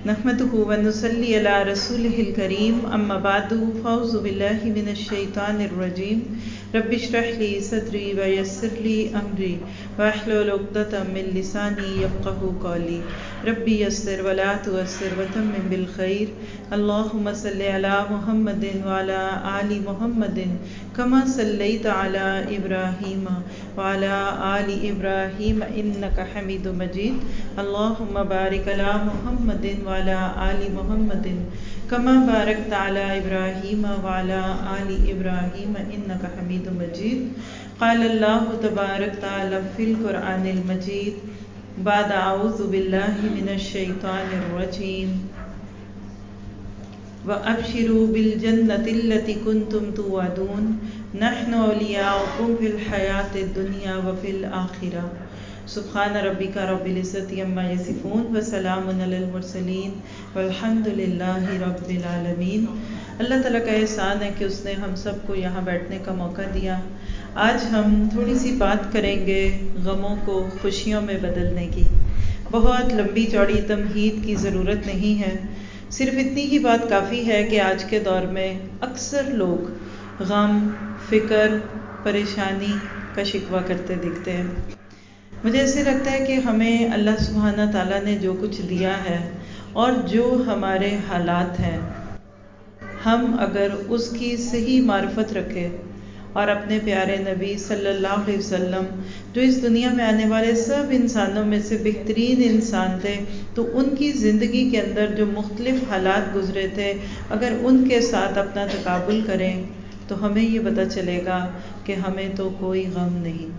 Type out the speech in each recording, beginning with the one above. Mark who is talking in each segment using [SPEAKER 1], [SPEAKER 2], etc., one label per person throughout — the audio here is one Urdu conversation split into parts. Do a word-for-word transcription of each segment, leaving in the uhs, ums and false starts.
[SPEAKER 1] نحمده ونصلي على رسوله الكريم اما بعد فاعوذ بالله من الشيطان الرجيم رب اشرح لي صدري ويسر لي امري واحلل عقدة من لساني يفقهوا قولي ربي يسر ولا تعسر وتمم بالخير اللهم صل على محمد وعلى آل محمد كما صليت على ابراهيم وعلى آل ابراهيم انك حميد مجيد اللهم بارك على محمد وعلى آل محمد كما باركت على ابراهيم وعلى آل ابراهيم انك حميد مجيد قال الله تبارك وتعالى في القرآن المجيد بعد اعوذ بالله من الشيطان الرجيم وَأَبْشِرُوا بِالْجَنَّةِ الَّتِي كُنْتُمْ تُوعَدُونَ نَحْنُ أَوْلِيَاؤُكُمْ فِي الْحَيَاةِ الدُّنْيَا وَفِي الْآخِرَةِ سبحان ربک رب العزت عما یصفون وسلام علی المرسلین والحمد للہ رب العالمین۔ اللہ تعالیٰ کا احسان ہے کہ اس نے ہم سب کو یہاں بیٹھنے کا موقع دیا۔ آج ہم تھوڑی سی بات کریں گے غموں کو خوشیوں میں بدلنے کی۔ بہت لمبی چوڑی تمہید کی ضرورت نہیں ہے، صرف اتنی ہی بات کافی ہے کہ آج کے دور میں اکثر لوگ غم، فکر، پریشانی کا شکوہ کرتے دکھتے ہیں۔ مجھے ایسے لگتا ہے کہ ہمیں اللہ سبحانہ تعالیٰ نے جو کچھ دیا ہے اور جو ہمارے حالات ہیں، ہم اگر اس کی صحیح معرفت رکھیں اور اپنے پیارے نبی صلی اللہ علیہ وسلم جو اس دنیا میں آنے والے سب انسانوں میں سے بہترین انسان تھے، تو ان کی زندگی کے اندر جو مختلف حالات گزرے تھے، اگر ان کے ساتھ اپنا تقابل کریں تو ہمیں یہ پتہ چلے گا کہ ہمیں تو کوئی غم نہیں۔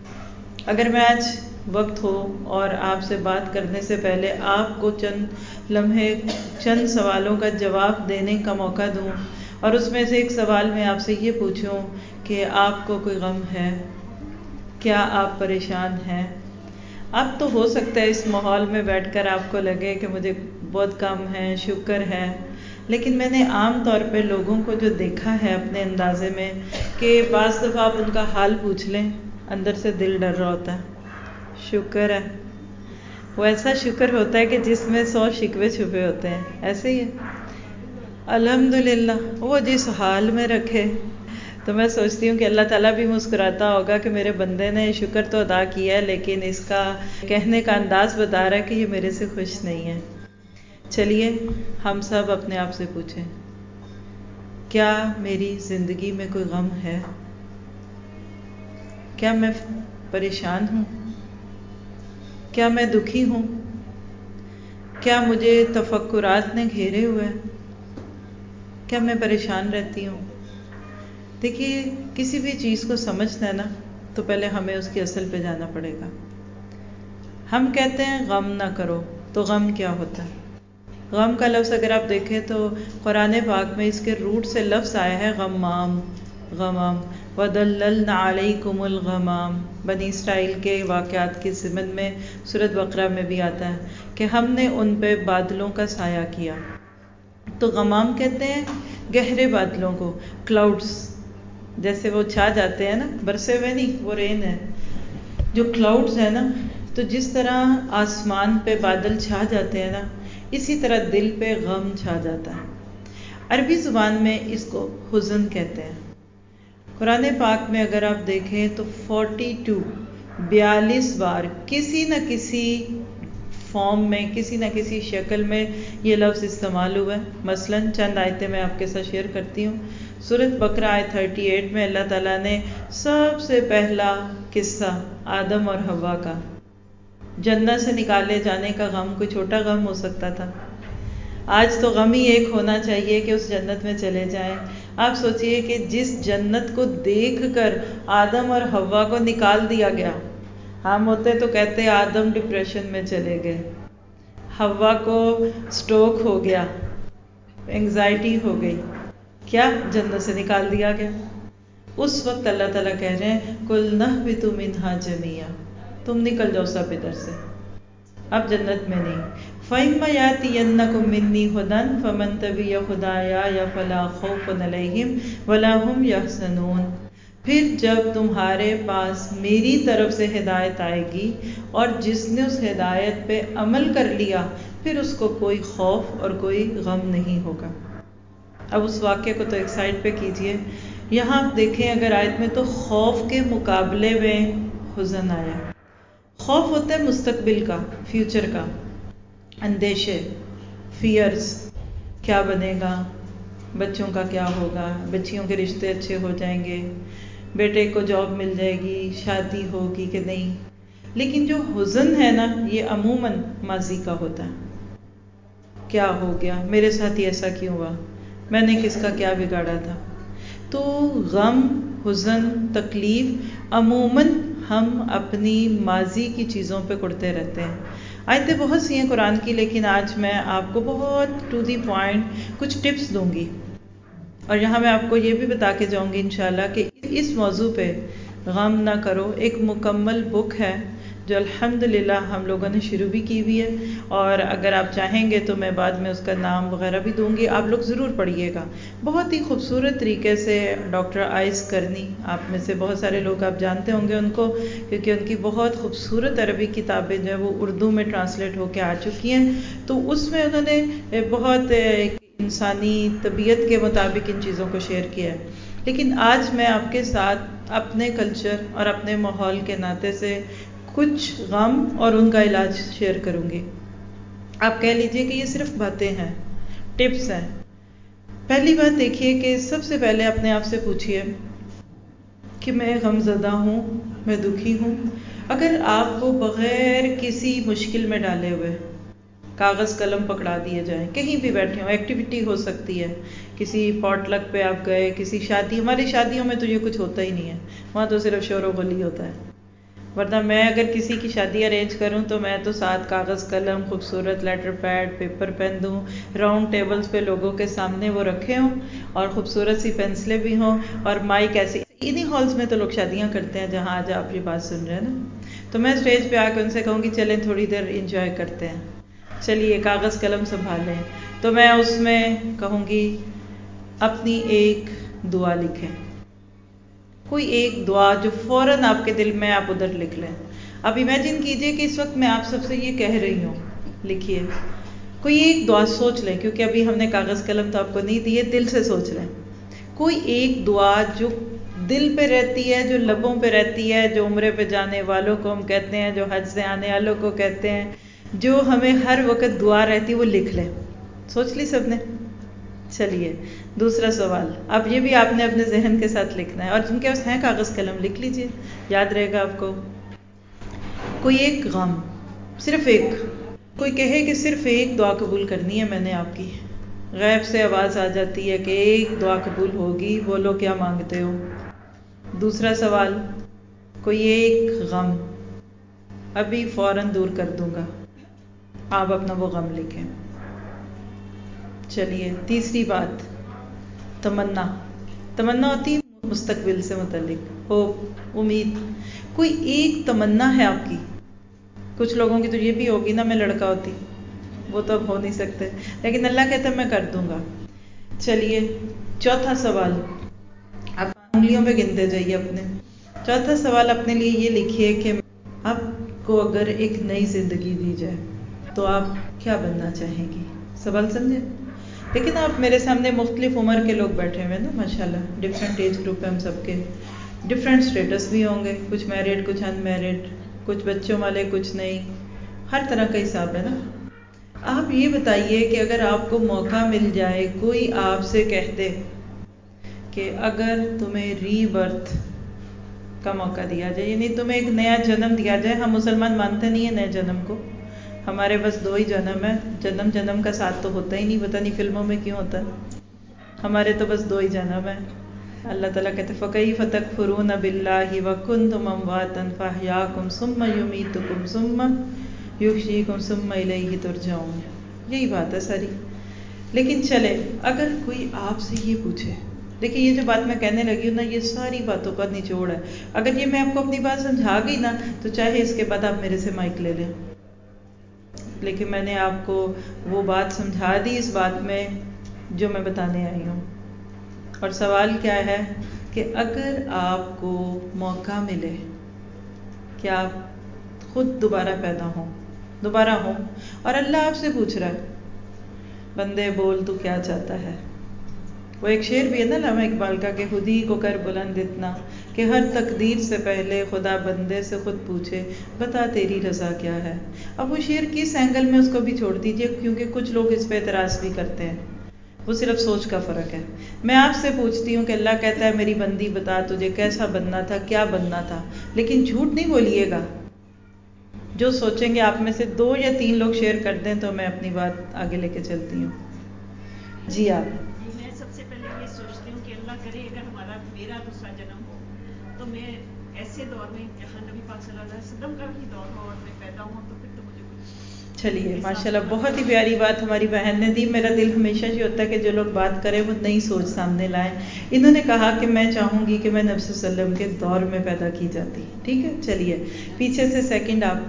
[SPEAKER 1] اگر میں آج وقت ہو اور آپ سے بات کرنے سے پہلے آپ کو چند لمحے چند سوالوں کا جواب دینے کا موقع دوں، اور اس میں سے ایک سوال میں آپ سے یہ پوچھوں کہ آپ کو کوئی غم ہے؟ کیا آپ پریشان ہیں؟ اب تو ہو سکتا ہے اس ماحول میں بیٹھ کر آپ کو لگے کہ مجھے بہت کم ہے، شکر ہے، لیکن میں نے عام طور پہ لوگوں کو جو دیکھا ہے اپنے اندازے میں کہ بعض دفعہ آپ ان کا حال پوچھ لیں، اندر سے دل ڈر رہا ہوتا ہے۔ شکر ہے، وہ ایسا شکر ہوتا ہے کہ جس میں سو شکوے چھپے ہوتے ہیں، ایسے ہی ہے۔ الحمدللہ وہ جس حال میں رکھے، تو میں سوچتی ہوں کہ اللہ تعالیٰ بھی مسکراتا ہوگا کہ میرے بندے نے شکر تو ادا کیا ہے، لیکن اس کا کہنے کا انداز بتا رہا ہے کہ یہ میرے سے خوش نہیں ہے۔ چلیے ہم سب اپنے آپ سے پوچھیں، کیا میری زندگی میں کوئی غم ہے؟ کیا میں پریشان ہوں؟ کیا میں دکھی ہوں؟ کیا مجھے تفکرات نے گھیرے ہوئے؟ کیا میں پریشان رہتی ہوں؟ دیکھیے، کسی بھی چیز کو سمجھنا ہے نا، تو پہلے ہمیں اس کی اصل پہ جانا پڑے گا۔ ہم کہتے ہیں غم نہ کرو، تو غم کیا ہوتا ہے؟ غم کا لفظ اگر آپ دیکھیں تو قرآن پاک میں اس کے روٹ سے لفظ آیا ہے غمام، غمام وَدَلَّلْنَا عَلَيْكُمُ الْغَمَامَ۔ بنی اسرائیل کے واقعات کی ضمن میں سورۃ بقرہ میں بھی آتا ہے کہ ہم نے ان پہ بادلوں کا سایہ کیا۔ تو غمام کہتے ہیں گہرے بادلوں کو، کلاؤڈز، جیسے وہ چھا جاتے ہیں نا، برسے ہوئے نہیں، وہ رین ہے، جو کلاؤڈز ہیں نا، تو جس طرح آسمان پہ بادل چھا جاتے ہیں نا، اسی طرح دل پہ غم چھا جاتا ہے۔ عربی زبان میں اس کو حزن کہتے ہیں۔ قرآن پاک میں اگر آپ دیکھیں تو فورٹی ٹو بیالیس بار کسی نہ کسی فارم میں، کسی نہ کسی شکل میں یہ لفظ استعمال ہوا ہے۔ مثلا چند آیتیں میں آپ کے ساتھ شیئر کرتی ہوں۔ سورۃ بقرہ آیت تھرٹی ایٹ میں اللہ تعالیٰ نے سب سے پہلا قصہ آدم اور حوا کا، جنت سے نکالے جانے کا غم کوئی چھوٹا غم ہو سکتا تھا؟ آج تو غم ہی ایک ہونا چاہیے کہ اس جنت میں چلے جائیں۔ آپ سوچئے کہ جس جنت کو دیکھ کر آدم اور حوا کو نکال دیا گیا، ہم ہوتے تو کہتے آدم ڈپریشن میں چلے گئے، حوا کو سٹروک ہو گیا، انگزائٹی ہو گئی، کیا جنت سے نکال دیا گیا۔ اس وقت اللہ تعالیٰ کہہ رہے ہیں قُلْنَا اهْبِطُوا مِنْهَا جَمِيعًا، تم نکل جاؤ سب ادھر سے، اب جنت میں نہیں۔ فَإِمَّا يَأْتِيَنَّكُم مِّنِّي هُدًى فَمَن تَبِعَ هُدَايَ فَلَا خَوْفٌ عَلَيْهِمْ وَلَا هُمْ يَحْزَنُونَ۔ پھر جب تمہارے پاس میری طرف سے ہدایت آئے گی اور جس نے اس ہدایت پہ عمل کر لیا، پھر اس کو کوئی خوف اور کوئی غم نہیں ہوگا۔ اب اس واقعے کو تو ایک سائڈ پہ کیجئے، یہاں آپ دیکھیں اگر آیت میں تو خوف کے مقابلے میں حزن آیا۔ خوف ہوتا ہے مستقبل کا، فیوچر کا، اندیشے، فیئرز، کیا بنے گا، بچوں کا کیا ہوگا، بچیوں کے رشتے اچھے ہو جائیں گے، بیٹے کو جاب مل جائے گی، شادی ہوگی کہ نہیں۔ لیکن جو حزن ہے نا، یہ عموماً ماضی کا ہوتا ہے، کیا ہو گیا، میرے ساتھ ہی ایسا کیوں ہوا، میں نے کس کا کیا بگاڑا تھا۔ تو غم، حزن، تکلیف عموماً ہم اپنی ماضی کی چیزوں پہ کڑتے رہتے ہیں۔ آیتیں بہت سی ہیں قرآن کی، لیکن آج میں آپ کو بہت ٹو دی پوائنٹ کچھ ٹپس دوں گی، اور یہاں میں آپ کو یہ بھی بتا کے جاؤں گی انشاءاللہ کہ اس موضوع پہ غم نہ کرو ایک مکمل بک ہے جو الحمدللہ ہم لوگوں نے شروع بھی کی ہوئی ہے، اور اگر آپ چاہیں گے تو میں بعد میں اس کا نام وغیرہ بھی دوں گی، آپ لوگ ضرور پڑھیے گا۔ بہت ہی خوبصورت طریقے سے ڈاکٹر آئس کرنی، آپ میں سے بہت سارے لوگ آپ جانتے ہوں گے ان کو، کیونکہ ان کی بہت خوبصورت عربی کتابیں جو ہیں وہ اردو میں ٹرانسلیٹ ہو کے آ چکی ہیں، تو اس میں انہوں نے بہت انسانی طبیعت کے مطابق ان چیزوں کو شیئر کیا ہے۔ لیکن آج میں آپ کے ساتھ اپنے کلچر اور اپنے ماحول کے ناطے سے کچھ غم اور ان کا علاج شیئر کروں گی۔ آپ کہہ لیجئے کہ یہ صرف باتیں ہیں، ٹپس ہیں۔ پہلی بات دیکھیے کہ سب سے پہلے اپنے آپ سے پوچھئے کہ میں غم زدہ ہوں، میں دکھی ہوں۔ اگر آپ کو بغیر کسی مشکل میں ڈالے ہوئے کاغذ قلم پکڑا دیے جائیں، کہیں بھی بیٹھے ہوں، ایکٹیویٹی ہو سکتی ہے، کسی پاٹ لک پہ آپ گئے، کسی شادی، ہماری شادیوں میں تو یہ کچھ ہوتا ہی نہیں ہے، وہاں تو صرف شور و غلی ہوتا ہے، ورنہ میں اگر کسی کی شادی ارینج کروں تو میں تو ساتھ کاغذ قلم، خوبصورت لیٹر پیڈ، پیپر پین دوں، راؤنڈ ٹیبلز پہ لوگوں کے سامنے وہ رکھے ہوں، اور خوبصورت سی پینسلیں بھی ہوں، اور مائک ایسی۔ انہی ہالز میں تو لوگ شادیاں کرتے ہیں جہاں آج آپ یہ بات سن رہے ہیں نا۔ تو میں اسٹیج پہ آ کے ان سے کہوں گی چلیں تھوڑی دیر انجوائے کرتے ہیں، چلیے کاغذ قلم سنبھالیں، تو میں اس میں کہوں گی اپنی ایک دعا لکھیں، کوئی ایک دعا جو فوراً آپ کے دل میں آپ ادھر لکھ لیں۔ اب امیجن کیجئے کہ اس وقت میں آپ سب سے یہ کہہ رہی ہوں، لکھیے کوئی ایک دعا، سوچ لیں، کیونکہ ابھی ہم نے کاغذ قلم تو آپ کو نہیں دیے، دل سے سوچ لیں کوئی ایک دعا جو دل پہ رہتی ہے، جو لبوں پہ رہتی ہے، جو عمرے پہ جانے والوں کو ہم کہتے ہیں، جو حج سے آنے والوں کو کہتے ہیں، جو ہمیں ہر وقت دعا رہتی، وہ لکھ لیں۔ سوچ لی سب نے؟ چلیے دوسرا سوال، اب یہ بھی آپ نے اپنے ذہن کے ساتھ لکھنا ہے، اور جن کے پاس ہیں کاغذ قلم لکھ لیجئے، یاد رہے گا آپ کو۔ کوئی ایک غم، صرف ایک، کوئی کہے کہ صرف ایک دعا قبول کرنی ہے میں نے آپ کی، غیب سے آواز آ جاتی ہے کہ ایک دعا قبول ہوگی، بولو کیا مانگتے ہو۔ دوسرا سوال، کوئی ایک غم، ابھی فوراً دور کر دوں گا، آپ اپنا وہ غم لکھیں۔ چلیے تیسری بات، تمنا۔ تمنا ہوتی ہے مستقبل سے متعلق، ہوپ، امید۔ کوئی ایک تمنا ہے آپ کی، کچھ لوگوں کی تو یہ بھی ہوگی نا میں لڑکا ہوتی، وہ تو اب ہو نہیں سکتے، لیکن اللہ کہتا ہے میں کر دوں گا۔ چلیے چوتھا سوال، آپ انگلیوں پہ گنتے جائیے اپنے۔ چوتھا سوال اپنے لیے یہ لکھیے کہ آپ کو اگر ایک نئی زندگی دی جائے تو آپ کیا بننا چاہیں گی؟ سوال سمجھے؟ لیکن آپ میرے سامنے مختلف عمر کے لوگ بیٹھے ہوئے نا، ماشاءاللہ ڈفرینٹ ایج گروپ ہے ہم سب کے، ڈفرینٹ سٹیٹس بھی ہوں گے، کچھ میرڈ، کچھ ان میرڈ، کچھ بچوں والے، کچھ نہیں، ہر طرح کا حساب ہے نا۔ آپ یہ بتائیے کہ اگر آپ کو موقع مل جائے، کوئی آپ سے کہہ دے کہ اگر تمہیں ری برتھ کا موقع دیا جائے، یعنی تمہیں ایک نیا جنم دیا جائے، ہم مسلمان مانتے نہیں ہیں نئے جنم کو، ہمارے بس دو ہی جنم ہے، جنم جنم کا ساتھ تو ہوتا ہی نہیں، پتہ نہیں فلموں میں کیوں ہوتا ہے، ہمارے تو بس دو ہی جنم ہے۔ اللہ تعالیٰ کہتے ہیں فَكَيْفَ تَكْفُرُونَ بِاللَّهِ وَكُنْتُمْ أَمْوَاتًا فَأَحْيَاكُمْ ثُمَّ يُمِيتُكُمْ ثُمَّ يُحْيِيكُمْ ثُمَّ إِلَيْهِ تُرْجَعُونَ، یہی بات ہے ساری۔ لیکن چلے اگر کوئی آپ سے یہ پوچھے، دیکھیں یہ جو بات میں کہنے لگی ہوں نا، یہ ساری باتوں کا نچوڑ ہے، اگر یہ میں آپ کو اپنی بات سمجھا گئی نا تو چاہے اس کے بعد آپ میرے سے مائک لے لیں، لیکن میں نے آپ کو وہ بات سمجھا دی اس بات میں جو میں بتانے آئی ہوں۔ اور سوال کیا ہے کہ اگر آپ کو موقع ملے کہ آپ خود دوبارہ پیدا ہوں، دوبارہ ہوم، اور اللہ آپ سے پوچھ رہا ہے بندے بول تو کیا چاہتا ہے. وہ ایک شعر بھی ہے نا علامہ اقبال کا کہ خود ہی کو کر بلند اتنا کہ ہر تقدیر سے پہلے خدا بندے سے خود پوچھے بتا تیری رضا کیا ہے. اب وہ شعر کس اینگل میں اس کو بھی چھوڑ دیجئے، کیونکہ کچھ لوگ اس پہ اعتراض بھی کرتے ہیں، وہ صرف سوچ کا فرق ہے. میں آپ سے پوچھتی ہوں کہ اللہ کہتا ہے میری بندی بتا تجھے کیسا بننا تھا، کیا بننا تھا، لیکن جھوٹ نہیں بولیے گا. جو سوچیں گے آپ میں سے دو یا تین لوگ شیئر کر دیں تو میں اپنی بات آگے لے کے چلتی ہوں. جی آپ.
[SPEAKER 2] میں سب سے پہلے یہ سوچتی ہوں کہ اللہ کرے اگر ہمارا میرا دوسرا جنم ہو تو میں ایسے دور میں جہاں نبی پاک صلی اللہ علیہ وسلم کا بھی دور ہو اور میں پیدا ہوں تو پھر تو مجھے کچھ.
[SPEAKER 1] چلیے ماشاءاللہ بہت ہی پیاری بات ہماری بہن نے دی. میرا دل ہمیشہ یہ ہوتا ہے کہ جو لوگ بات کریں وہ نئی سوچ سامنے لائیں. انہوں نے کہا کہ میں چاہوں گی کہ میں نبی صلی اللہ علیہ وسلم کے دور میں پیدا کی جاتی. ٹھیک ہے چلیے پیچھے سے سیکنڈ آپ.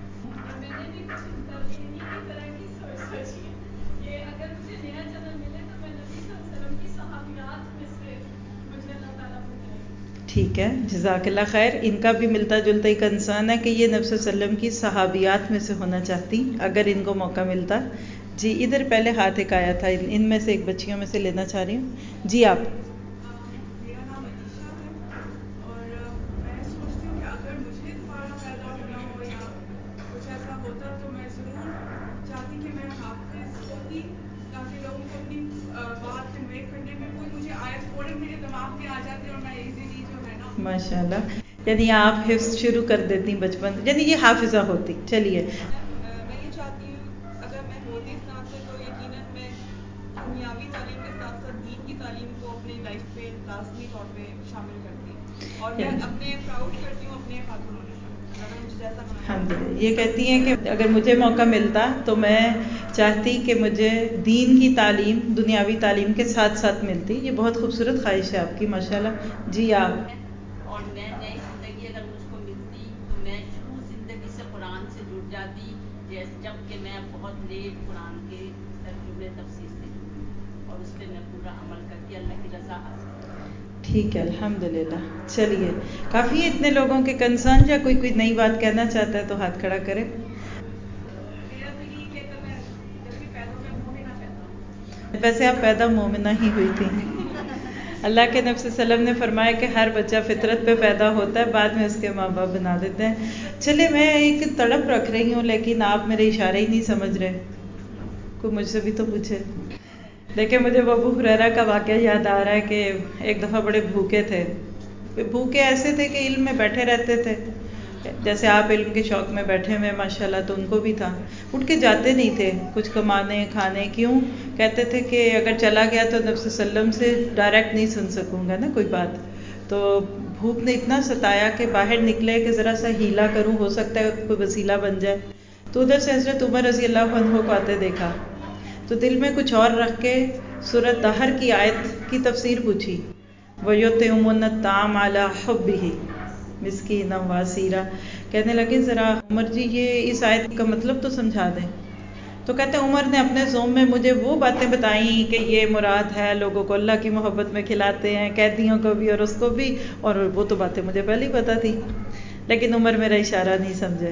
[SPEAKER 1] ٹھیک ہے جزاک اللہ خیر. ان کا بھی ملتا جلتا ہی کنسرن ہے کہ یہ نبی صلی اللہ علیہ وسلم کی صحابیات میں سے ہونا چاہتی اگر ان کو موقع ملتا. جی ادھر پہلے ہاتھ ایک آیا تھا، ان میں سے ایک بچیوں میں سے لینا چاہ رہی ہوں. جی آپ.
[SPEAKER 3] میرا نام علیشا ہے اور میں سوچتی ہوں کہ اگر مجھے دوبارہ پیدا ہونا ہو یا کچھ ایسا ہوتا تو میں ضرور چاہتی کہ میں حافظ ہوتی تاکہ لوگوں کو اپنی بات کنوے کرنے میں کوئی مجھے آیت فوراً میرے دماغ میں آ جاتی اور میں ایزیلی جو ہے نا.
[SPEAKER 1] ماشاء اللہ، یعنی آپ حفظ شروع کر دیتی بچپن، یعنی یہ حافظہ ہوتی. چلیے
[SPEAKER 3] میں یہ چاہتی ہوں اگر میں ہوتی اس نام سے تو یقیناً میں دنیاوی تعلیم کے ساتھ ساتھ دین کی تعلیم کو اپنی لائف پہ لازمی طور پہ شامل کرتی اور میں اپنے پراؤڈ کرتی ہوں اپنے خاتون ہونے پر اگر مجھے جیسا بنا.
[SPEAKER 1] الحمد للہ. یہ کہتی ہیں کہ اگر مجھے موقع ملتا تو میں چاہتی کہ مجھے دین کی تعلیم دنیاوی تعلیم کے ساتھ ساتھ ملتی. یہ بہت خوبصورت خواہش ہے آپ کی ماشاءاللہ. جی آپ.
[SPEAKER 2] اور میں نئی زندگی اگر مجھ کو ملتی تو میں شروع زندگی سے قرآن سے جڑ جاتی جیسے جب کہ میں بہت لیٹ قرآن کے ترجمے تفسیر سے جڑی اور اس پہ میں پورا عمل کر کے اللہ کی رضا حاصل کرتی.
[SPEAKER 1] ٹھیک ہے الحمدللہ. چلیے کافی ہے اتنے لوگوں کے کنسرن. یا کوئی کوئی نئی بات کہنا چاہتا ہے تو ہاتھ کھڑا کرے.
[SPEAKER 3] میرا تو یہی کہتا میں جب بھی پیدا ہوں میں مومنہ پیدا ہوں.
[SPEAKER 1] ویسے آپ پیدا مومنہ ہی ہوئی تھی. اللہ کے نبی صلی اللہ علیہ وسلم نے فرمایا کہ ہر بچہ فطرت پہ پیدا ہوتا ہے، بعد میں اس کے ماں باپ بنا دیتے ہیں. چلے میں ایک تڑپ رکھ رہی ہوں لیکن آپ میرے اشارے ہی نہیں سمجھ رہے. کوئی مجھ سے بھی تو پوچھے. دیکھیں مجھے وہ ابو ہریرہ کا واقعہ یاد آ رہا ہے کہ ایک دفعہ بڑے بھوکے تھے. بھوکے ایسے تھے کہ علم میں بیٹھے رہتے تھے جیسے آپ علم کے شوق میں بیٹھے ہوئے ماشاءاللہ. تو ان کو بھی تھا، اٹھ کے جاتے نہیں تھے کچھ کمانے کھانے. کیوں؟ کہتے تھے کہ اگر چلا گیا تو نبی صلی اللہ علیہ وسلم سے ڈائریکٹ نہیں سن سکوں گا نا کوئی بات. تو بھوک نے اتنا ستایا کہ باہر نکلے کہ ذرا سا ہیلا کروں، ہو سکتا ہے کوئی وسیلہ بن جائے. تو ادھر سے حضرت عمر رضی اللہ عنہ کو آتے دیکھا تو دل میں کچھ اور رکھ کے سورۃ دہر کی آیت کی تفسیر پوچھی. وَيُطْعِمُونَ الطَّعَامَ عَلَىٰ حُبِّهِ مسکینا واسیرا. کہنے لگے ذرا عمر جی یہ اس آیت کا مطلب تو سمجھا دیں. تو کہتے ہیں عمر نے اپنے زوم میں مجھے وہ باتیں بتائیں کہ یہ مراد ہے لوگوں کو اللہ کی محبت میں کھلاتے ہیں، قیدیوں کو بھی اور اس کو بھی، اور وہ تو باتیں مجھے پہلے ہی پتہ تھی. لیکن عمر میرا اشارہ نہیں سمجھے.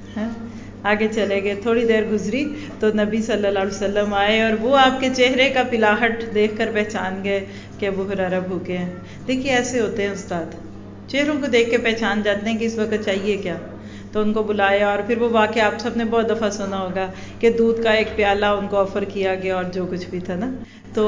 [SPEAKER 1] آگے چلے گئے. تھوڑی دیر گزری تو نبی صلی اللہ علیہ وسلم آئے اور وہ آپ کے چہرے کا پلاہٹ دیکھ کر پہچان گئے کہ ابو ہریرہ بھوکے ہیں. دیکھیے ایسے ہوتے ہیں استاد، چہروں کو دیکھ کے پہچان جاتے ہیں کہ اس وقت چاہیے کیا. تو ان کو بلایا اور پھر وہ واقعہ آپ سب نے بہت دفعہ سنا ہوگا کہ دودھ کا ایک پیالہ ان کو آفر کیا گیا اور جو کچھ بھی تھا نا. تو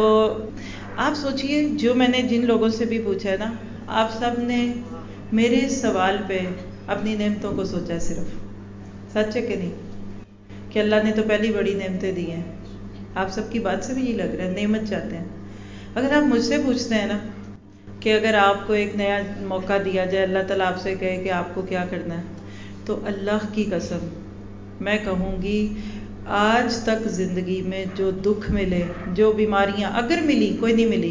[SPEAKER 1] آپ سوچئے جو میں نے جن لوگوں سے بھی پوچھا ہے نا، آپ سب نے میرے اس سوال پہ اپنی نعمتوں کو سوچا. صرف سچ ہے کہ نہیں کہ اللہ نے تو پہلی بڑی نعمتیں دی ہیں. آپ سب کی بات سے بھی یہ لگ رہا ہے نعمت چاہتے ہیں. اگر آپ مجھ سے پوچھتے ہیں نا کہ اگر آپ کو ایک نیا موقع دیا جائے، اللہ تعالیٰ آپ سے کہے کہ آپ کو کیا کرنا ہے، تو اللہ کی قسم میں کہوں گی آج تک زندگی میں جو دکھ ملے، جو بیماریاں اگر ملی کوئی نہیں ملی،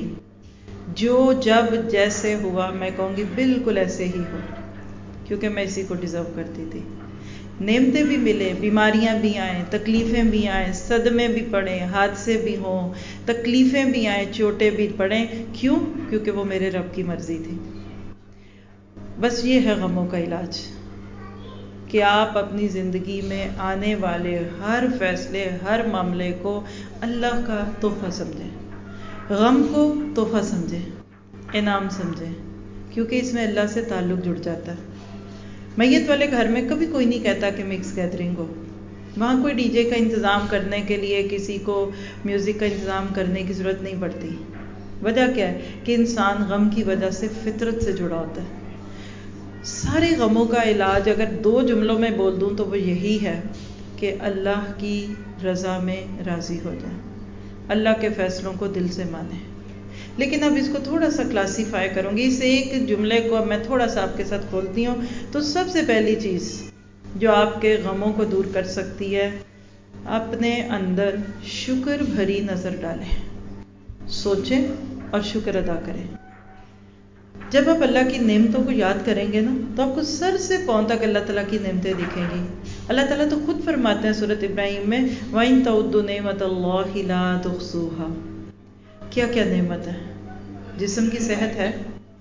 [SPEAKER 1] جو جب جیسے ہوا میں کہوں گی بالکل ایسے ہی ہو، کیونکہ میں اسی کو ڈیزرو کرتی تھی. نعمتیں بھی ملے، بیماریاں بھی آئیں، تکلیفیں بھی آئیں، صدمے بھی پڑیں، حادثے بھی ہوں، تکلیفیں بھی آئیں، چوٹیں بھی پڑیں. کیوں؟ کیونکہ وہ میرے رب کی مرضی تھی. بس یہ ہے غموں کا علاج. کہ آپ اپنی زندگی میں آنے والے ہر فیصلے، ہر معاملے کو اللہ کا تحفہ سمجھیں، غم کو تحفہ سمجھیں، انعام سمجھیں، کیونکہ اس میں اللہ سے تعلق جڑ جاتا ہے۔ میت والے گھر میں کبھی کوئی نہیں کہتا کہ مکس گیدرنگ ہو، وہاں کوئی ڈی جے کا انتظام کرنے کے لیے کسی کو میوزک کا انتظام کرنے کی ضرورت نہیں پڑتی۔ وجہ کیا ہے کہ انسان غم کی وجہ سے فطرت سے جڑا ہوتا ہے۔ سارے غموں کا علاج اگر دو جملوں میں بول دوں تو وہ یہی ہے کہ اللہ کی رضا میں راضی ہو جائیں، اللہ کے فیصلوں کو دل سے مانیں۔ لیکن اب اس کو تھوڑا سا کلاسیفائی کروں گی، اس ایک جملے کو اب میں تھوڑا سا آپ کے ساتھ کھولتی ہوں۔ تو سب سے پہلی چیز جو آپ کے غموں کو دور کر سکتی ہے، اپنے اندر شکر بھری نظر ڈالیں، سوچیں اور شکر ادا کریں۔ جب آپ اللہ کی نعمتوں کو یاد کریں گے نا تو آپ کو سر سے پاؤں تک اللہ تعالیٰ کی نعمتیں دکھیں گی۔ اللہ تعالیٰ تو خود فرماتے ہیں سورۃ ابراہیم میں وَإِن تَعُدُّوا نِعْمَتَ اللَّهِ لَا تُحْصُوهَا۔ کیا کیا نعمت ہے؟ جسم کی صحت ہے،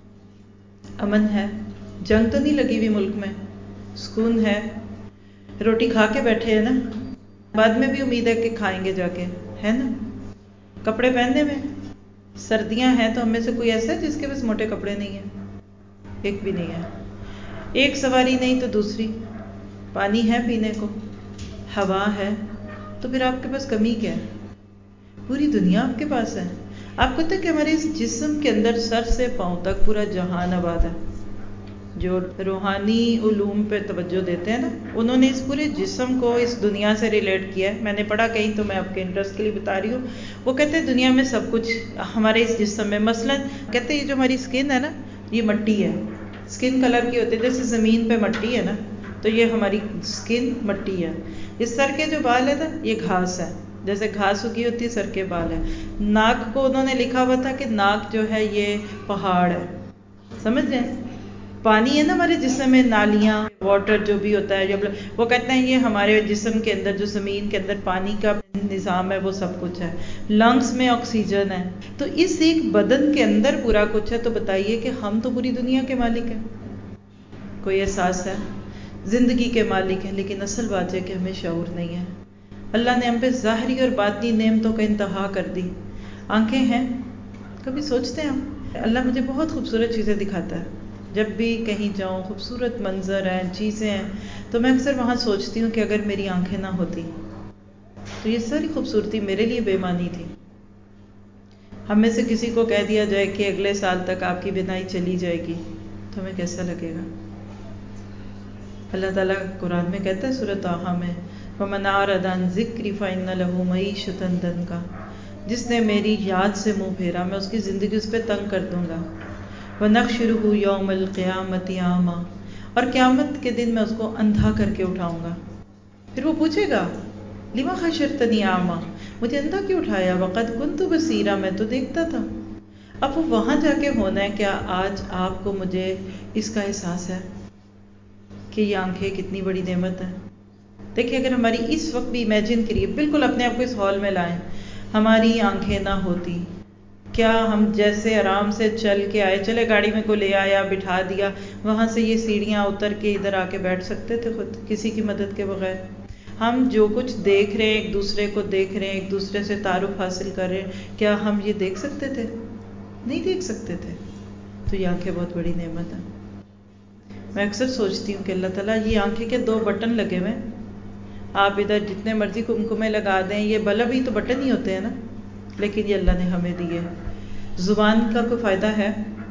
[SPEAKER 1] امن ہے، جنگ تو نہیں لگی ہوئی ملک میں، سکون ہے، روٹی کھا کے بیٹھے ہیں نا، بعد میں بھی امید ہے کہ کھائیں گے جا کے، ہے نا، کپڑے پہننے میں، سردیاں ہیں تو ہم میں سے کوئی ایسا ہے جس کے پاس موٹے کپڑے نہیں ہیں؟ ایک بھی نہیں ہے۔ ایک سواری نہیں تو دوسری، پانی ہے پینے کو، ہوا ہے، تو پھر آپ کے پاس کمی کیا ہے؟ پوری دنیا آپ کے پاس ہے۔ آپ کو پتہ ہے کہ ہمارے اس جسم کے اندر سر سے پاؤں تک پورا جہان آباد ہے۔ جو روحانی علوم پہ توجہ دیتے ہیں نا، انہوں نے اس پورے جسم کو اس دنیا سے ریلیٹ کیا ہے۔ میں نے پڑھا کہیں تو میں آپ کے انٹرسٹ کے لیے بتا رہی ہوں۔ وہ کہتے ہیں دنیا میں سب کچھ ہمارے اس جسم میں، مثلا کہتے ہیں یہ جو ہماری اسکن ہے نا، یہ مٹی ہے، اسکن کلر کی ہوتی ہے، جیسے زمین پہ مٹی ہے نا، تو یہ ہماری اسکن مٹی ہے۔ اس سر کے جو بال ہے نا، یہ گھاس ہے، جیسے گھاس اگی ہوتی ہے سر کے بال ہے۔ ناک کو انہوں نے لکھا ہوا تھا کہ ناک جو ہے یہ پہاڑ ہے، سمجھ جائیں۔ پانی ہے نا ہمارے جسم میں، نالیاں، واٹر جو بھی ہوتا ہے، جب وہ کہتے ہیں یہ ہمارے جسم کے اندر جو زمین کے اندر پانی کا نظام ہے وہ سب کچھ ہے۔ لنگس میں آکسیجن ہے، تو اس ایک بدن کے اندر پورا کچھ ہے۔ تو بتائیے کہ ہم تو پوری دنیا کے مالک ہیں، کوئی احساس ہے، زندگی کے مالک ہیں، لیکن اصل بات ہے کہ ہمیں شعور نہیں ہے۔ اللہ نے ہم پہ ظاہری اور باطنی نعمتوں کا انتہا کر دی۔ آنکھیں ہیں، کبھی سوچتے ہیں ہم، اللہ مجھے بہت خوبصورت چیزیں دکھاتا ہے، جب بھی کہیں جاؤں خوبصورت منظر ہیں، چیزیں ہیں، تو میں اکثر وہاں سوچتی ہوں کہ اگر میری آنکھیں نہ ہوتی تو یہ ساری خوبصورتی میرے لیے بے معنی تھی۔ ہم میں سے کسی کو کہہ دیا جائے کہ اگلے سال تک آپ کی بینائی چلی جائے گی تو ہمیں کیسا لگے گا؟ اللہ تعالیٰ قرآن میں کہتا ہے سورۃ طٰہٰ میں وَمَنْ أَعْرَضَ عَنْ ذِكْرِي فَإِنَّ لَهُ مَعِيشَةً ضَنْكًا، جس نے میری یاد سے منہ پھیرا میں اس کی زندگی اس پہ تنگ کر دوں گا۔ وَنَحْشُرُهُ يَوْمَ الْقِيَامَةِ أَعْمَىٰ، اور قیامت کے دن میں اس کو اندھا کر کے اٹھاؤں گا۔ پھر وہ پوچھے گا لِمَ حَشَرْتَنِي أَعْمَىٰ، مجھے اندھا کیوں اٹھایا؟ وَقَدْ كُنْتُ بَصِيرًا، میں تو دیکھتا تھا۔ اب وہ وہاں جا کے ہونا ہے۔ کیا آج آپ کو مجھے اس کا احساس ہے کہ یہ آنکھیں کتنی بڑی نعمت ہے؟ دیکھیں اگر ہماری اس وقت بھی امیجن کریے، بالکل اپنے آپ کو اس ہال میں لائیں، ہماری آنکھیں نہ ہوتی، کیا ہم جیسے آرام سے چل کے آئے، چلے گاڑی میں کو لے آیا، بٹھا دیا، وہاں سے یہ سیڑھیاں اتر کے ادھر آ کے بیٹھ سکتے تھے خود کسی کی مدد کے بغیر؟ ہم جو کچھ دیکھ رہے ہیں، ایک دوسرے کو دیکھ رہے ہیں، ایک دوسرے سے تعارف حاصل کر رہے ہیں، کیا ہم یہ دیکھ سکتے تھے؟ نہیں دیکھ سکتے تھے۔ تو یہ آنکھیں بہت بڑی نعمت ہے۔ میں اکثر سوچتی ہوں کہ اللہ تعالیٰ یہ آنکھیں کے دو بٹن لگے ہوئے ہیں، آپ ادھر جتنے مرضی کمکمے لگا دیں، یہ بلب ہی تو بٹن ہی ہوتے ہیں نا، لیکن یہ اللہ نے ہمیں دیے۔ زبان کا کوئی فائدہ ہے؟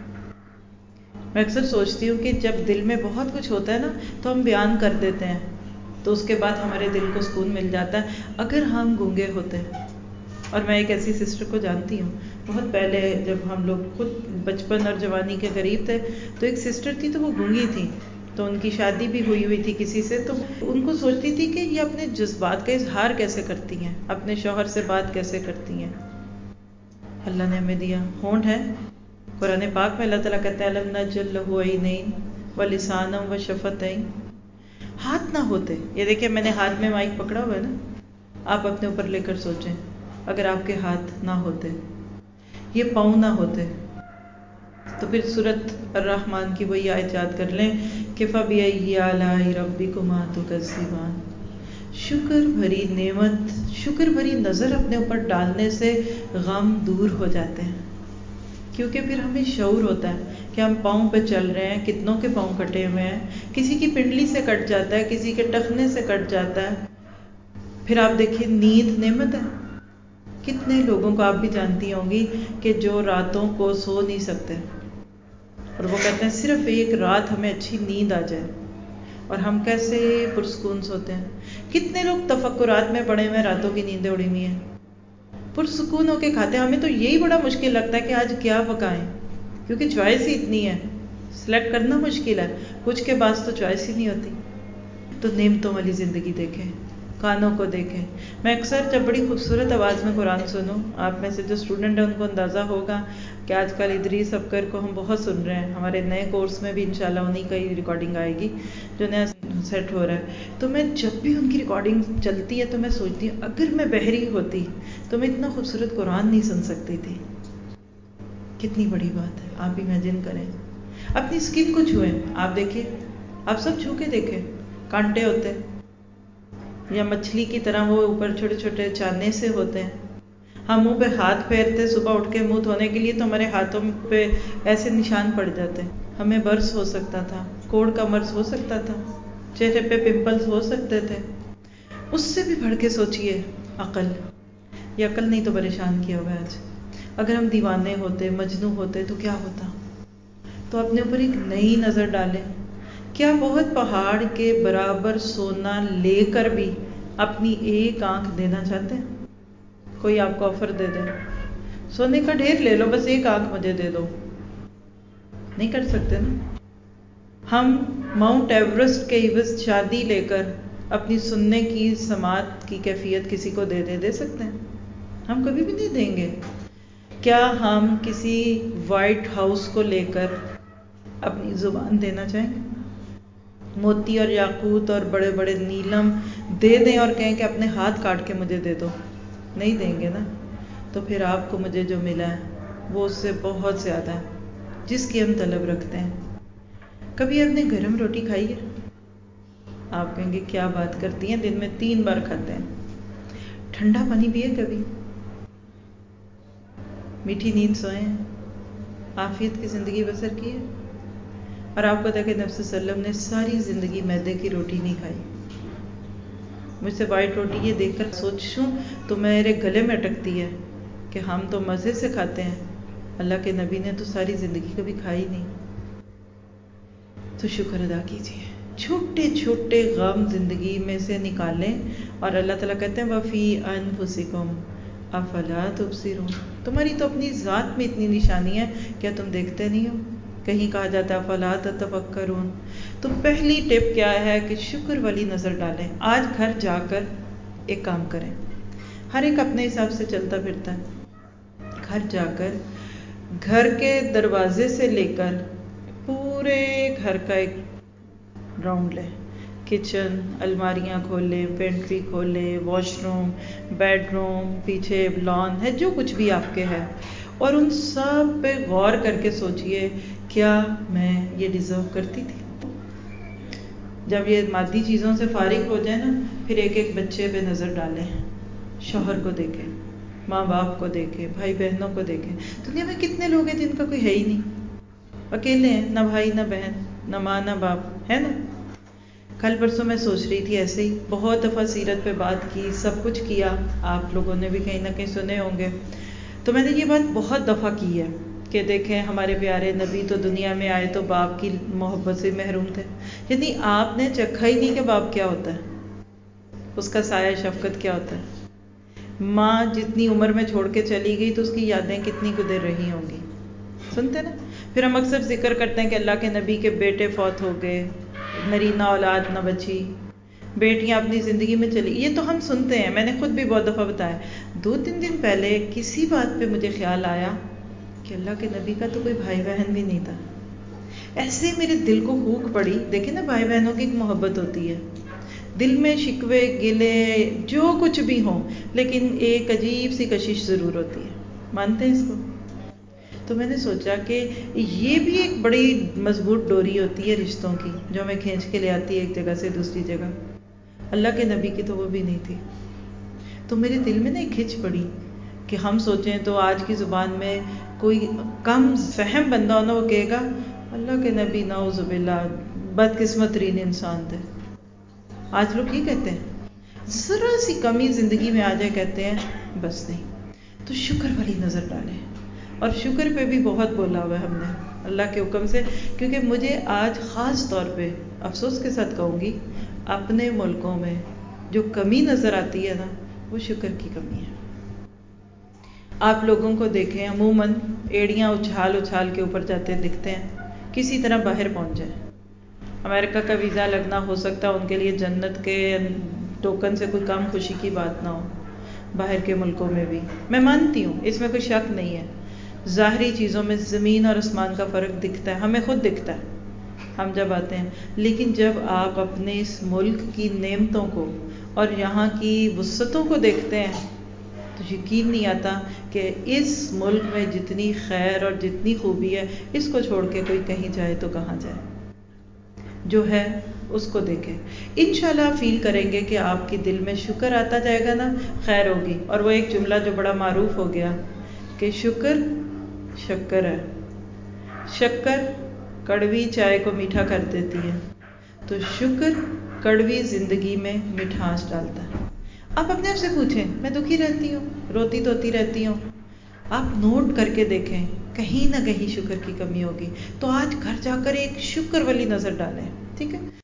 [SPEAKER 1] میں اکثر سوچتی ہوں کہ جب دل میں بہت کچھ ہوتا ہے نا تو ہم بیان کر دیتے ہیں، تو اس کے بعد ہمارے دل کو سکون مل جاتا ہے۔ اگر ہم گونگے ہوتے، اور میں ایک ایسی سسٹر کو جانتی ہوں، بہت پہلے جب ہم لوگ خود بچپن اور جوانی کے قریب تھے، تو ایک سسٹر تھی تو وہ گونگی تھی، تو ان کی شادی بھی ہوئی ہوئی تھی کسی سے، تو ان کو سوچتی تھی کہ یہ اپنے جذبات کا اظہار کیسے کرتی ہیں، اپنے شوہر سے بات کیسے کرتی ہیں۔ اللہ نے ہمیں دیا، ہونٹ ہے، قرآن پاک میں اللہ تعالیٰ کہتے ہیں الم نجعل لہ عینین ولسانا وشفتین، ہاتھ نہ ہوتے، یہ دیکھیں میں نے ہاتھ میں مائک پکڑا ہوا ہے نا، آپ اپنے اوپر لے کر سوچیں اگر آپ کے ہاتھ نہ ہوتے، یہ پاؤں نہ ہوتے، تو پھر سورۃ الرحمن کی وہی آیت یاد کر لیں کہ فَبِأَيِّ آلَاءِ رَبِّكُمَا تُكَذِّبَانِ. شکر بھری نعمت، شکر بھری نظر اپنے اوپر ڈالنے سے غم دور ہو جاتے ہیں، کیونکہ پھر ہمیں شعور ہوتا ہے کہ ہم پاؤں پہ چل رہے ہیں، کتنوں کے پاؤں کٹے ہوئے ہیں، کسی کی پنڈلی سے کٹ جاتا ہے، کسی کے ٹخنے سے کٹ جاتا ہے. پھر آپ دیکھیں نیند نعمت ہے. کتنے لوگوں کو آپ بھی جانتی ہوں گی کہ جو راتوں کو سو نہیں سکتے اور وہ کہتے ہیں صرف ایک رات ہمیں اچھی نیند آ جائے، اور ہم کیسے پرسکون سوتے ہیں. کتنے لوگ تفکرات میں پڑے ہوئے ہیں، راتوں کی نیندیں اڑی ہوئی ہیں، پرسکون ہو کے کھاتے ہیں. ہمیں تو یہی بڑا مشکل لگتا ہے کہ آج کیا پکائیں، کیونکہ چوائس ہی اتنی ہے، سلیکٹ کرنا مشکل ہے. کچھ کے پاس تو چوائس ہی نہیں ہوتی. تو نعمتوں والی زندگی دیکھیں، کانوں کو دیکھیں. میں اکثر جب بڑی خوبصورت آواز میں قرآن سنوں، آپ میں سے جو اسٹوڈنٹ ہیں ان کو اندازہ ہوگا کہ آج کل ادریس ابکر کو ہم بہت سن رہے ہیں. ہمارے نئے کورس میں بھی انشاءاللہ انہیں کا ہی ریکارڈنگ آئے گی جو نیا سیٹ ہو رہا ہے. تو میں جب بھی ان کی ریکارڈنگ چلتی ہے تو میں سوچتی ہوں اگر میں بحری ہوتی تو میں اتنا خوبصورت قرآن نہیں سن سکتی تھی. کتنی بڑی بات ہے، آپ امیجن کریں. اپنی اسکن کو چھوئیں، آپ دیکھیں، آپ سب چھو کے دیکھیں، کانٹے ہوتے ہیں یا مچھلی کی طرح وہ اوپر چھوٹے چھوٹے چانے سے ہوتے ہیں. ہم منہ پہ ہاتھ پھیرتے صبح اٹھ کے منہ دھونے کے لیے تو ہمارے ہاتھوں پہ ایسے نشان پڑ جاتے ہیں. ہمیں برس ہو سکتا تھا، کوڑ کا مرض ہو سکتا تھا، چہرے پہ پمپلز ہو سکتے تھے. اس سے بھی بڑھ کے سوچئے عقل، یہ عقل نہیں تو پریشان کیا ہوا ہے آج. اگر ہم دیوانے ہوتے، مجنوں ہوتے تو کیا ہوتا. تو اپنے اوپر ایک نئی نظر ڈالیں. کیا بہت پہاڑ کے برابر سونا لے کر بھی اپنی ایک آنکھ دینا چاہتے ہیں؟ کوئی آپ کو آفر دے دے سونے کا ڈھیر لے لو، بس ایک آنکھ مجھے دے دو، نہیں کر سکتے نا. ہم ماؤنٹ ایورسٹ کے عوض شادی لے کر اپنی سننے کی سماعت کی کیفیت کسی کو دے دے دے سکتے ہیں؟ ہم کبھی بھی نہیں دیں گے. کیا ہم کسی وائٹ ہاؤس کو لے کر اپنی زبان دینا چاہیں گے؟ موتی اور یاقوت اور بڑے بڑے نیلم دے دیں اور کہیں کہ اپنے ہاتھ کاٹ کے مجھے دے دو؟ نہیں دیں گے نا. تو پھر آپ کو مجھے جو ملا ہے وہ اس سے بہت زیادہ ہے جس کی ہم طلب رکھتے ہیں. کبھی آپ نے گرم روٹی کھائی ہے؟ آپ کہیں گے کیا بات کرتی ہیں، دن میں تین بار کھاتے ہیں. ٹھنڈا پانی پیے کبھی؟ میٹھی نیند سوئے ہیں، عافیت کی زندگی بسر کی ہے. اور آپ کو دیکھیں نبی صلی اللہ علیہ وسلم نے ساری زندگی میدے کی روٹی نہیں کھائی. مجھ سے وائٹ روٹی یہ دیکھ کر سوچوں تو میرے گلے میں اٹکتی ہے کہ ہم تو مزے سے کھاتے ہیں، اللہ کے نبی نے تو ساری زندگی کبھی کھائی نہیں. تو شکر ادا کیجیے. چھوٹے چھوٹے غم زندگی میں سے نکالیں اور اللہ تعالیٰ کہتے ہیں وَفِي أَنفُسِكُمْ أَفَلَا تُبْصِرُونَ. تمہاری تو اپنی ذات میں اتنی نشانی ہے، کیا تم دیکھتے نہیں ہو؟ کہیں کہا جاتا ہے فَلَا تَتَفَكَّرُونَ. تو پہلی ٹپ کیا ہے کہ شکر والی نظر ڈالیں. آج گھر جا کر ایک کام کریں. ہر ایک اپنے حساب سے چلتا پھرتا ہے. گھر جا کر گھر کے دروازے سے لے کر پورے گھر کا ایک راؤنڈ لیں. کچن، الماریاں کھولیں، پینٹری کھولیں، واش روم، بیڈ روم، پیچھے لان ہے، جو کچھ بھی آپ کے ہے، اور ان سب پہ غور کر کے سوچئے کیا میں یہ ڈیزرو کرتی تھی. جب یہ مادی چیزوں سے فارغ ہو جائے نا، پھر ایک ایک بچے پہ نظر ڈالیں. شوہر کو دیکھیں، ماں باپ کو دیکھیں، بھائی بہنوں کو دیکھیں. دنیا میں کتنے لوگ ہیں جن کا کوئی ہے ہی نہیں، اکیلے ہیں، نہ بھائی نہ بہن، نہ ماں نہ باپ، ہے نا. کل پرسوں میں سوچ رہی تھی ایسے ہی، بہت دفعہ سیرت پہ بات کی، سب کچھ کیا، آپ لوگوں نے بھی کہیں نہ کہیں سنے ہوں گے. تو میں نے یہ بات بہت دفعہ کی ہے کہ دیکھیں ہمارے پیارے نبی تو دنیا میں آئے تو باپ کی محبت سے محروم تھے. یعنی آپ نے چکھا ہی نہیں کہ باپ کیا ہوتا ہے، اس کا سایہ شفقت کیا ہوتا ہے. ماں جتنی عمر میں چھوڑ کے چلی گئی تو اس کی یادیں کتنی گزر رہی ہوں گی. سنتے نا. پھر ہم اکثر ذکر کرتے ہیں کہ اللہ کے نبی کے بیٹے فوت ہو گئے، نرینہ اولاد نہ بچی، بیٹیاں اپنی زندگی میں چلی. یہ تو ہم سنتے ہیں، میں نے خود بھی بہت دفعہ بتایا. دو تین دن پہلے کسی بات پہ مجھے خیال آیا کہ اللہ کے نبی کا تو کوئی بھائی بہن بھی نہیں تھا. ایسے میرے دل کو ہوک پڑی. دیکھیں نا، بھائی بہنوں کی ایک محبت ہوتی ہے، دل میں شکوے گلے جو کچھ بھی ہوں، لیکن ایک عجیب سی کشش ضرور ہوتی ہے. مانتے ہیں اس کو؟ تو میں نے سوچا کہ یہ بھی ایک بڑی مضبوط ڈوری ہوتی ہے رشتوں کی، جو ہمیں کھینچ کے لے آتی ہے ایک جگہ سے دوسری جگہ۔ اللہ کے نبی کی تو وہ بھی نہیں تھی۔ تو میرے دل میں نا ایک کھچ پڑی کہ ہم سوچیں تو آج کی زبان میں کوئی کم فہم بندہ ہونا وہ کہے گا اللہ کے نبی نعوذ باللہ بدقسمت ترین انسان تھے۔ آج لوگ یہ کہتے ہیں، ذرا سی کمی زندگی میں آ جائے کہتے ہیں بس نہیں۔ تو شکر والی نظر ڈالیں، اور شکر پہ بھی بہت بولا ہوا ہے ہم نے اللہ کے حکم سے، کیونکہ مجھے آج خاص طور پہ افسوس کے ساتھ کہوں گی اپنے ملکوں میں جو کمی نظر آتی ہے نا وہ شکر کی کمی ہے۔ آپ لوگوں کو دیکھیں عموماً ایڑیاں اچھال اچھال کے اوپر جاتے دکھتے ہیں، کسی طرح باہر پہنچ جائیں۔ امریکہ کا ویزا لگنا ہو سکتا ہے ان کے لیے جنت کے ٹوکن سے کوئی کم خوشی کی بات نہ ہو، باہر کے ملکوں میں بھی میں مانتی ہوں، اس میں کوئی شک نہیں ہے، ظاہری چیزوں میں زمین اور آسمان کا فرق دکھتا ہے، ہمیں خود دکھتا ہے ہم جب آتے ہیں، لیکن جب آپ اپنے اس ملک کی نعمتوں کو اور یہاں کی وسعتوں کو دیکھتے ہیں تو یقین نہیں آتا کہ اس ملک میں جتنی خیر اور جتنی خوبی ہے اس کو چھوڑ کے کوئی کہیں جائے تو کہاں جائے۔ جو ہے اس کو دیکھیں، انشاءاللہ فیل کریں گے کہ آپ کے دل میں شکر آتا جائے گا نا، خیر ہوگی۔ اور وہ ایک جملہ جو بڑا معروف ہو گیا کہ شکر شکر ہے، شکر کڑوی چائے کو میٹھا کر دیتی ہے، تو شکر کڑوی زندگی میں مٹھاس ڈالتا ہے۔ آپ اپنے آپ سے پوچھیں، میں دکھی رہتی ہوں، روتی دھوتی رہتی ہوں، آپ نوٹ کر کے دیکھیں کہیں نہ کہیں شکر کی کمی ہوگی، تو آج گھر جا کر ایک شکر والی نظر ڈالیں، ٹھیک ہے۔